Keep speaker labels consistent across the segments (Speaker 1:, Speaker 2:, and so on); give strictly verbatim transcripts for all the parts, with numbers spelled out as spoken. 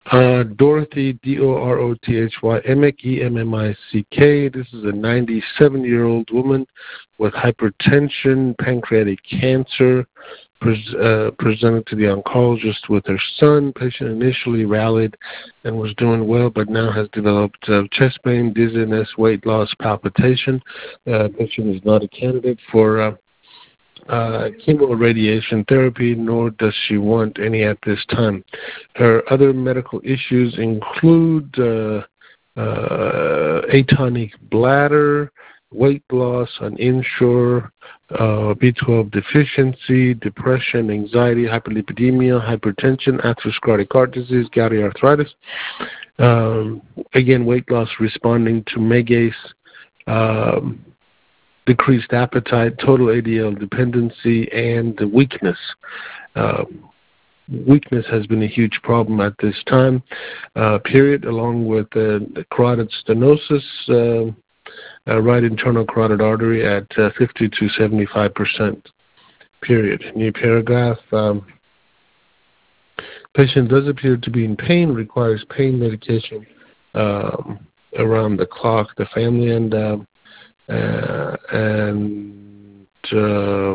Speaker 1: Uh, Dorothy, D O R O T H Y, Emick, E M M I C K. This is a ninety-seven-year-old woman with hypertension, pancreatic cancer, pres- uh, presented to the oncologist with her son. Patient initially rallied and was doing well, but now has developed uh, chest pain, dizziness, weight loss, palpitation. Uh, patient is not a candidate for uh, uh, chemoradiation therapy, nor does she want any at this time. Her other medical issues include uh, uh, atonic bladder, weight loss, an inshore, uh, B twelve deficiency, depression, anxiety, hyperlipidemia, hypertension, atherosclerotic heart disease, gouty arthritis. Um, again, weight loss responding to Megace, um, decreased appetite, total A D L dependency, and weakness. Uh, weakness has been a huge problem at this time, uh, period, along with uh, carotid stenosis, uh, uh, right internal carotid artery at uh, fifty to seventy-five percent, period. New paragraph. Um, patient does appear to be in pain, requires pain medication um, around the clock. The family and uh, Uh, and uh,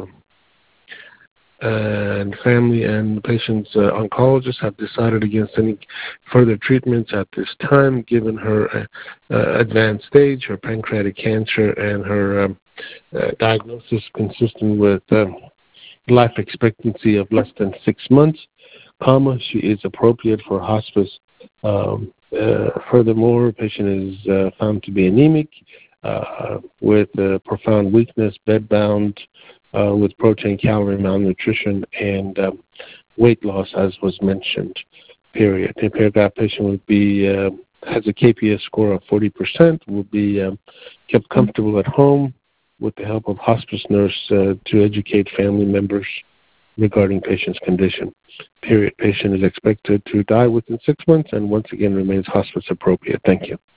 Speaker 1: and family and the patient's uh, oncologist have decided against any further treatments at this time, given her uh, uh, advanced stage, her pancreatic cancer, and her um, uh, diagnosis consistent with uh, life expectancy of less than six months, comma, she is appropriate for hospice. Um, uh, furthermore, patient is uh, found to be anemic, Uh, with uh, profound weakness, bedbound, uh, with protein, calorie malnutrition, and um, weight loss, as was mentioned, period. The paragraph patient would be, uh, has a K P S score of forty percent, will be um, kept comfortable at home with the help of hospice nurse uh, to educate family members regarding patient's condition, period. Patient is expected to die within six months and once again remains hospice appropriate. Thank you.